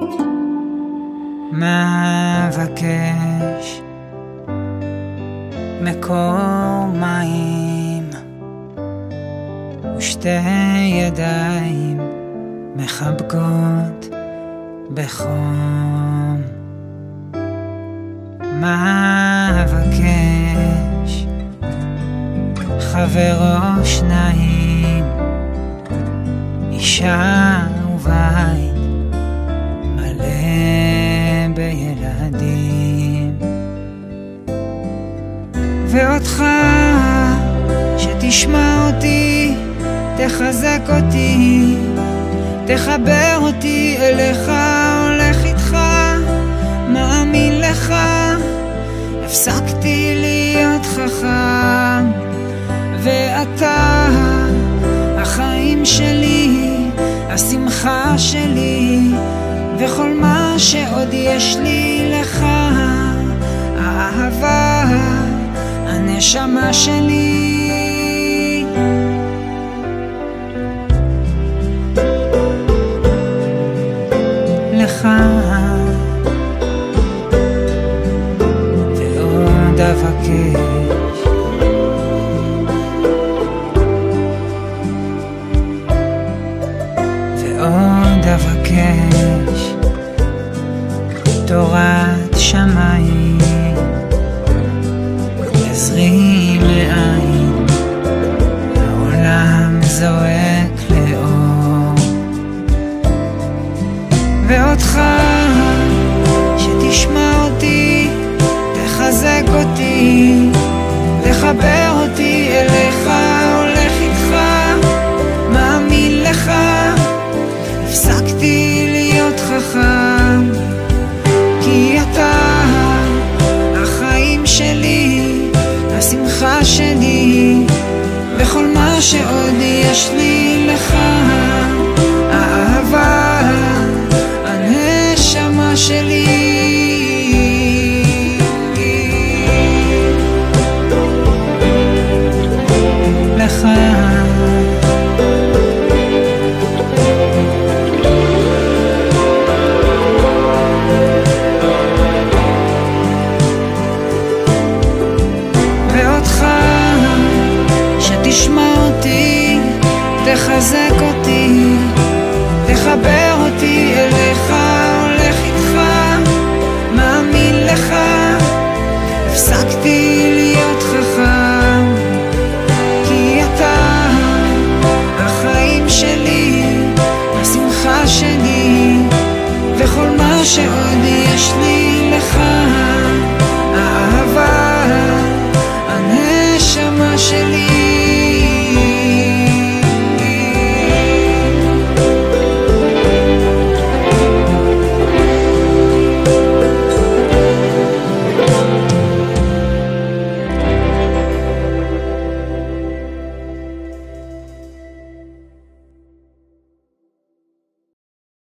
מבקש מקור מים ושתי ידיים מחבקות בחום. מבקש חבר או שניים, אישה ובית מלא בילדים, ואותך שתשמע אותי, תחזק אותי, תחבר אותי אליך, הולך איתך, מאמין לך. הפסקתי להיות חכם ואתה החיים שלי, השמחה שלי, וכל מה שעוד יש לי לך, האהבה, הנשמה שלי. לך ועוד אבקש, ועוד אבקש תורת שמיים, יזרים לעין, העולם זועק לאור, ואותך שתשמע אותי, תחזק אותי, לחבר אותי אליך,